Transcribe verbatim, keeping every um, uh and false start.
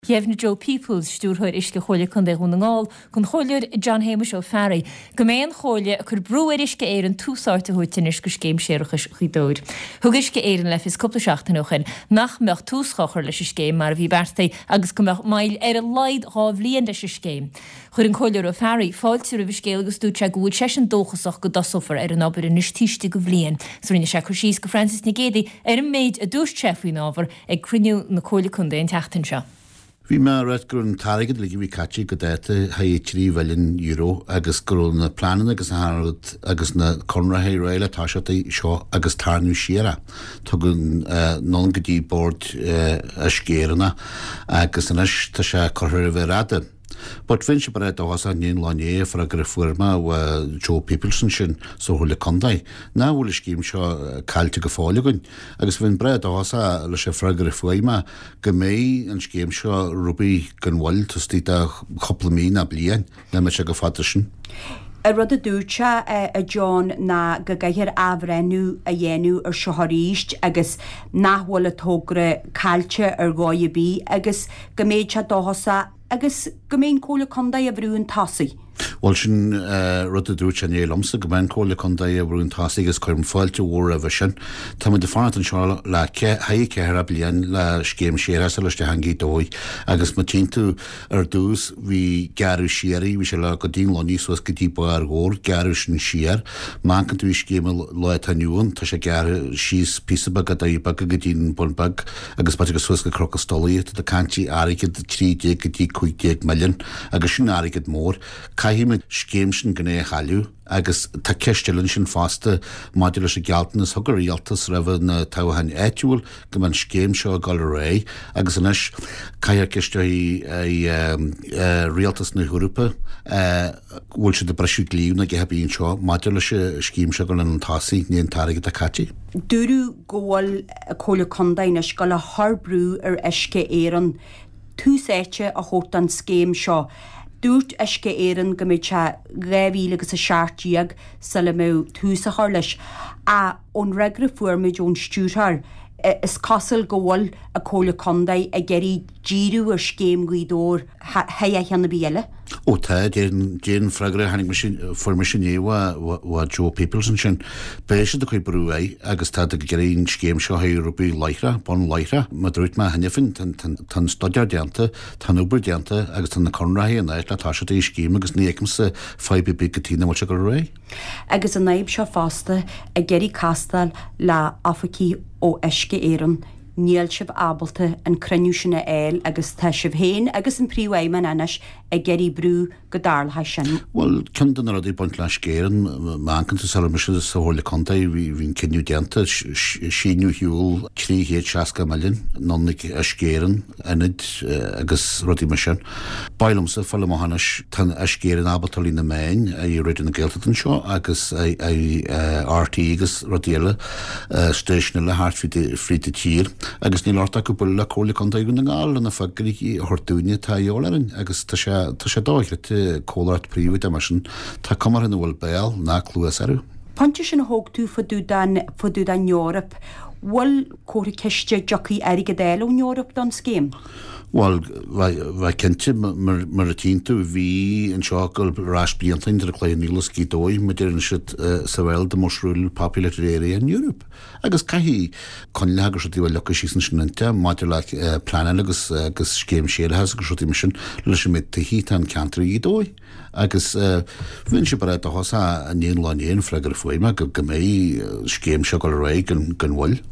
Jefna Joe Peoples stúrthir isce choile chun é hún ngáil chun choilir John Hamish ó Ferry. Go méon choile a chur breúir isce éar an túsáirte thuirtin is go scéim séirechas chuidóir. Thug isce éar an lefis cúpla seachtainochin nach meach túschochar leis is scéim mar bhí bertaí agus go meach mail ar a leid rábhlíon leis is scéim. Chur an choilir ó Ferry fáilte a bhí scéal agus dúte gúid sé an dóchasach go dasofar ar an obair in istíiste go bhlíon. So rinne sé chu síos go Francis na Gédaí ar an méid a dús trefhúin ábhar ag cruniú na choile chun é an teachtain seo. Bhí me réit gur an tarigad le bhí catí go déite ha trí bhillion euro agus gur na planan agus Harald agus na conrathe réile tá seo agus tarnú siara. Tá gon non gotí board a scéranna agus an is tá sé chothir a bheith rada. But fin se bara dás a níon láné for a gur fuirma wa Joe Peopleson sin so hula condai. Na bhfuil scím seo cailte go fáile gon. Agus fin bara dás a le sé fra gur fuaima go mé an scím seo rubi gan bhil tustí a chopla mí na blian na me se go fata sin. A rud a dúrte a John na go gaithir abhrenú a dhéanú ar seoiríist agus nachhfuil a tógra cailte ar gáide bí agus go méid se dáhasa agus go mbeadh cóla condaí a bhrún tasaí. Well sin rud a dúirt an élamsa go mbeadh cóla condaí a bhrún tasaí agus chuir an fáilte mhór a bheit sin. Tá de fanat an seo le haí ceithre a blian le scéim séras a leiste hangaí dói agus má tíntu ar dús bhí gearú siarí bhí sé le go dín lá níos was go dtí ba ar ghór gearú sin siar má can tú scéim le taniuúin tá sé gearú síos písabag a daíbag go dín bonbag agus pat go suas go crocostóí tá cantí áigid trí dé go dtí chuig milliún agus sin áigid mór caihí scéim sin gné chaú agus tá ceistelinn sin fásta máidir leis a gealtain is thugur íaltas rabh na táhain éitiúil go man scéim seo gal ré agus inis caiar ceiste rialtas na Húrúpa bhfuil si de breisiú glíú na ggéthe bíon seo máidir leis scéim seo go an tasaí níon tarigad a catí. Dúrú ggóil a cóla condaine go le thbrú ar isce éan túsáite a chót an scéim seo. Dúirt isce éan go méid se réhhíle agus a seaartíag sa le mé túsachar leis a ón regra fuairmid ón stúrthar is cosal go bhfuil a cóla condaí a geirí díú ar scéim guidóir ha a cheanna bíile. Ó tá déan freigra hanig formaisiné wa Joe Peopleson sin béise de chuid brú é agus tá go géirín scéim seo Europí leithra bon leithra má drúit má hanifin tan stodiar deanta tan uber deanta agus tan na conraí an éit le tá se í scéim agus níicm sa five B go tína mu se go ré. Agus an naib seo fásta a geirí castal le afací ó isce éan níl sibh ábalta an cruniú sinna éil agus tá sibh héin agus an príomhhaimman anis a geirí brú go darlatha sin. Well, cin den rudí buint leis céan mácananta sa mis sa hóla conta hín cinniú deanta síniú hiúil tríhéad seaca milliún nónnig a scéan inid agus rudí mar sin. Bailumsa falla mohanis tan a scéan ábaltalí na main a i réidir na Gaeltachtain seo agus R T agus rudíile stéisina le hart fríte tír agus ní láta go bula cóla conta gon na gáil na fagarí hortúine tá jólarin agus tá sé dáithre cólaart príomh a mar sin tá cumar in bhfuil béal ná clúas aru. Ponte sin hógtú fodú an Eorop, bhfuil córa ceiste jocaí aige déile ón Eorop don scéim? Well, bheit cinnte mar a tíntu bhí an seo go rás bliantain ar a chléin nílas cí dói me déann siad sa bhfuil de mosrúil populated area in Europe. Agus caihí conile agus sotí bhfuil lecha sísan sininte, máidir le planan agus agus scéim séalthas agus sotí sin leis mit tahí an cantarí í dói. Agus bhíonn si bara a thosa a níon lánéon freigar fuaime go go mé scéim seo go ré gan bhfuil.